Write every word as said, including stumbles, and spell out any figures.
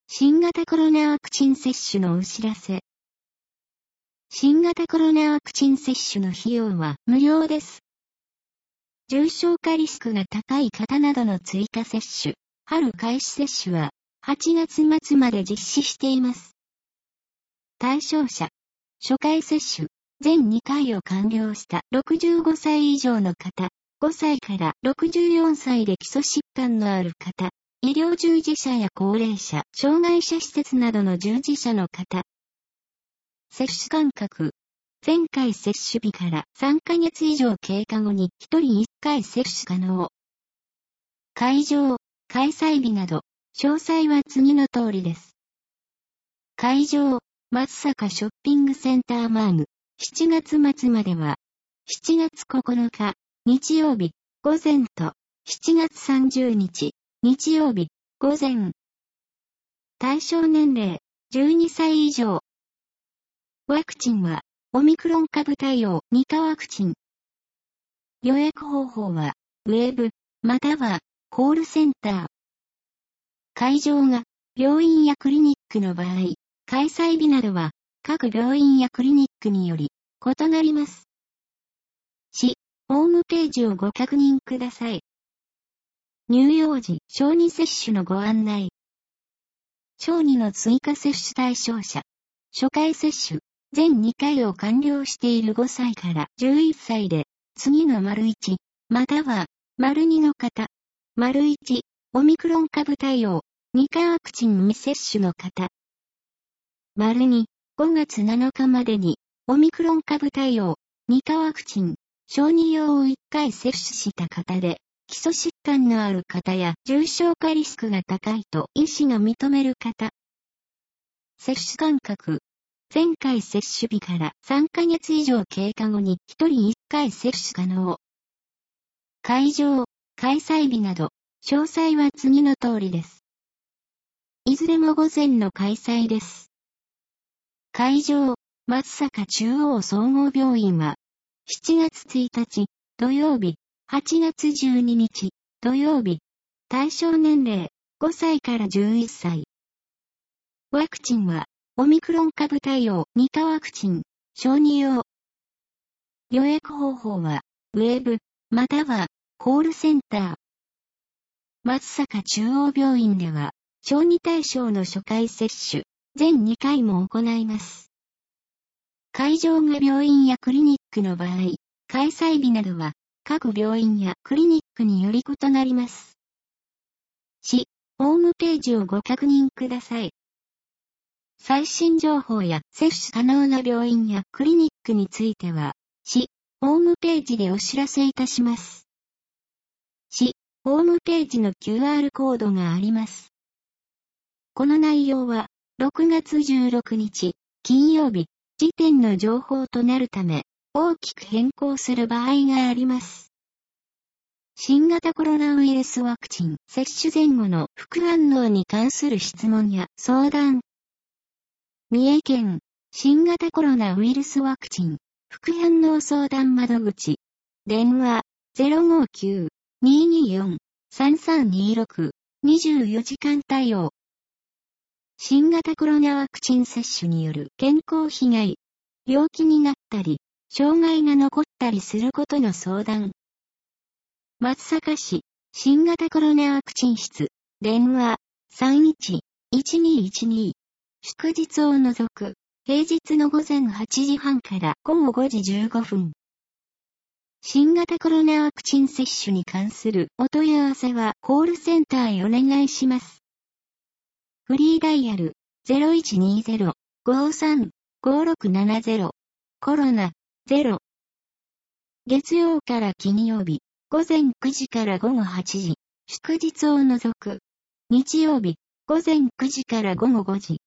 新型コロナワクチン接種のお知らせ。新型コロナワクチン接種の費用は無料です。重症化リスクが高い方などの追加接種、春開始接種ははちがつ末まで実施しています。対象者、初回接種、全にかいを完了したろくじゅうごさい以上の方、ごさいからろくじゅうよんさいで基礎疾患のある方、医療従事者や高齢者、障害者施設などの従事者の方。接種間隔。前回接種日からさんかげつ以上経過後にひとりいっかい接種可能。会場、開催日など、詳細は次の通りです。会場、松阪ショッピングセンターマーム、しちがつ末までは、しちがつここのか、日曜日、午前と、しちがつさんじゅうにち、日曜日、午前。対象年齢、じゅうにさい以上。ワクチンは、オミクロン株対応にかワクチン。予約方法は、ウェブ、または、コールセンター。会場が、病院やクリニックの場合、開催日などは、各病院やクリニックにより、異なります。市、ホームページをご確認ください。乳幼児、小児接種のご案内。小児の追加接種対象者。初回接種、全にかいを完了しているごさいからじゅういっさいで、次の丸いち、または、丸にの方。丸いち、オミクロン株対応、にかワクチン未接種の方。丸に、ごがつなのかまでに、オミクロン株対応、にかワクチン、小児用をいっかい接種した方で、基礎疾患のある方や重症化リスクが高いと医師が認める方。接種間隔。前回接種日からさんかげつ以上経過後にひとりいっかい接種可能。会場、開催日など、詳細は次の通りです。いずれも午前の開催です。会場、松阪中央総合病院は、しちがつついたち、土曜日、はちがつじゅうににち、土曜日。対象年齢、ごさいからじゅういっさい。ワクチンは、オミクロン株対応にかワクチン、小児用。予約方法は、ウェブ、または、コールセンター。松阪中央病院では、小児対象の初回接種、全にかいも行います。会場が病院やクリニックの場合、開催日などは、各病院やクリニックにより異なります。市、ホームページをご確認ください。最新情報や接種可能な病院やクリニックについては、市、ホームページでお知らせいたします。市、ホームページの キューアール コードがあります。この内容は、ろくがつじゅうろくにち、金曜日、時点の情報となるため、大きく変更する場合があります。新型コロナウイルスワクチン接種前後の副反応に関する質問や相談。三重県新型コロナウイルスワクチン副反応相談窓口。電話 ゼロごきゅう にーにーよん さんさんにーろく にじゅうよじかん対応。新型コロナワクチン接種による健康被害。病気になったり、障害が残ったりすることの相談。松阪市、新型コロナワクチン室、電話、さんいち いちにーいちにー。祝日を除く、平日の午前はちじはんからごごごじじゅうごふん。新型コロナワクチン接種に関するお問い合わせはコールセンターへお願いします。フリーダイヤル ゼロいちにーゼロ ごーさん ごーろくななゼロ コロナゼロ。月曜から金曜日、午前くじからごごはちじ、祝日を除く。日曜日、午前くじからごごごじ。